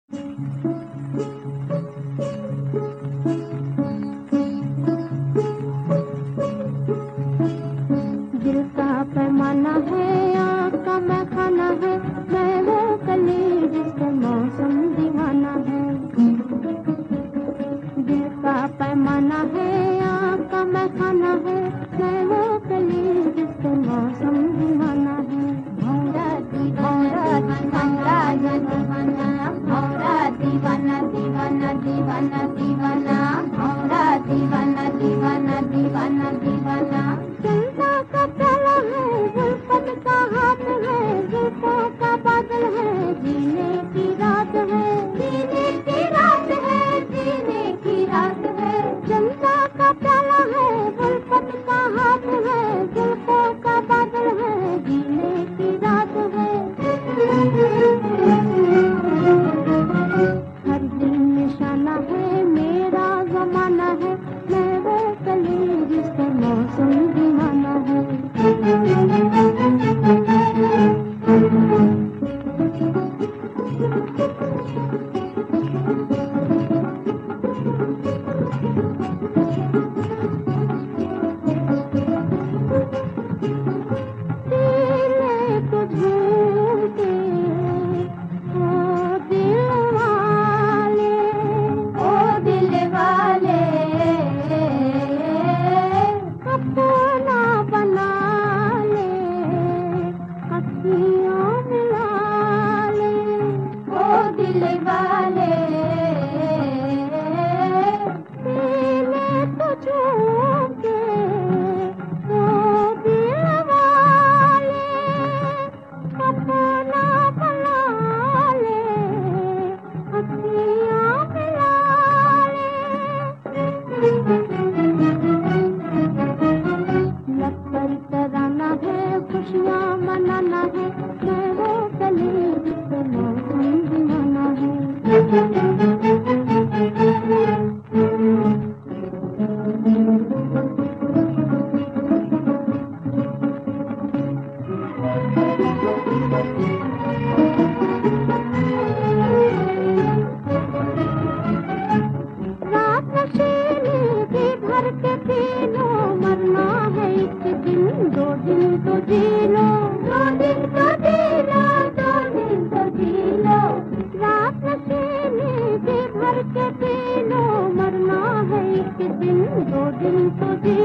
दिल का पैमाना है, आँख का मैखाना है, मैं वो कली जिसका मौसम दीवाना है। दिल का पैमाना है, आँख का मैखाना है, मैं वो कली जिसका मौसम दीवाना है। भौरा दीवाना दीवाना दीवाना, भौरा दीवाना दीवाना दीवाना दीवाना, भौरा दीवाना दीवाना दीवाना दीवाना। चंदा का प्याला है, गुलशन का हाथ है, जुल्फों का बादल है, जीने की रात है, जीने की रात है, जीने की रात है। चंदा का प्याला है, गुलशन का हाथ है, जुल्फों का बादल है, जीने की रात है। हर दिन निशाना है, मेरा जमाना है, मैं वो कली जिसका मौसम दीवाना है। खुशियाँ मनाना है, मैं वो कली जिसका मौसम दीवाना है। रात नशीली थी भर के पी लो, मरना है एक दिन, 2 दिन तो जी लो, 2 दिन तो जी लो, 2 दिन तो जी लो। रात नशीली थी भर के पी लो, मरना है एक दिन, 2 दिन तो जी